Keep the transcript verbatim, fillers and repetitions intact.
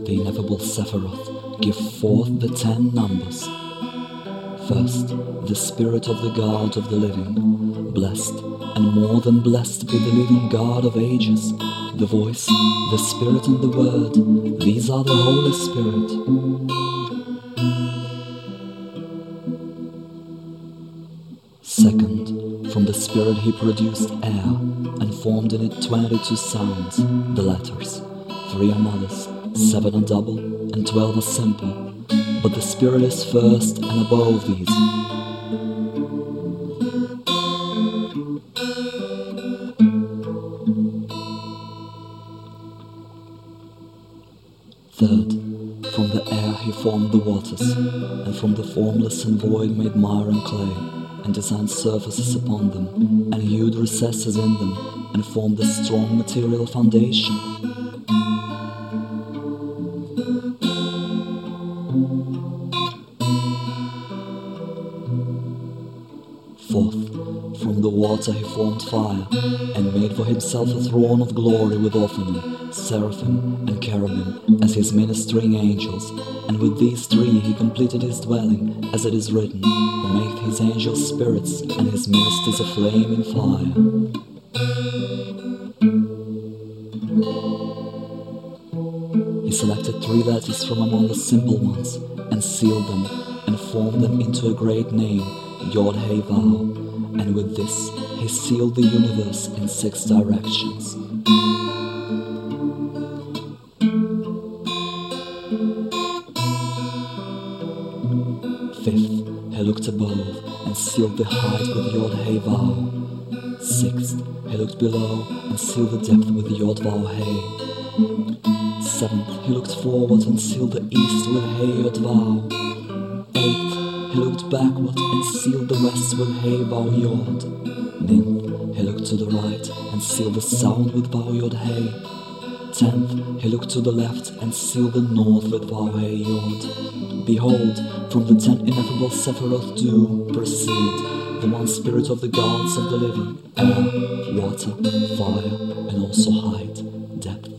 the ineffable Sephiroth give forth the ten numbers. First, the spirit of the God of the living, blessed and more than blessed be the living God of ages, the voice, the spirit and the word, these are the Holy Spirit. Second, from the spirit he produced air, and formed in it twenty-two sounds, the letters. Three are mothers, seven are double, and twelve are simple. But the spirit is first and above these. Third, from the air he formed the waters, and from the formless and void made mire and clay, and designed surfaces upon them, and hewed recesses in them, and formed a strong material foundation. Fourth, from the water he formed fire, and made for himself a throne of glory with Ophanim, Seraphim, and Cherubim as his ministering angels, and with these three he completed his dwelling, as it is written, who made his angels spirits, and his ministers a flame in fire. He selected three letters from among the simple ones, and sealed them, and formed them into a great name, Yod Hey Vav, and with this he sealed the universe in six directions. Fifth, he looked above and sealed the height with Yod Hey Vav. Sixth, he looked below and sealed the depth with Yod Vav Hey. Seventh, he looked forward and sealed the east with Hey Yod Vav. Eighth, he looked backward and sealed the west with Hey Vav Yod. Ninth, he looked to the right and sealed the south with Vav Yod Hey. Tenth, he looked to the left and sealed the north with Vav Hey Yod. Behold, from the ten ineffable Sephiroth do proceed the one spirit of the gods of the living, air, water, fire, and also height, depth,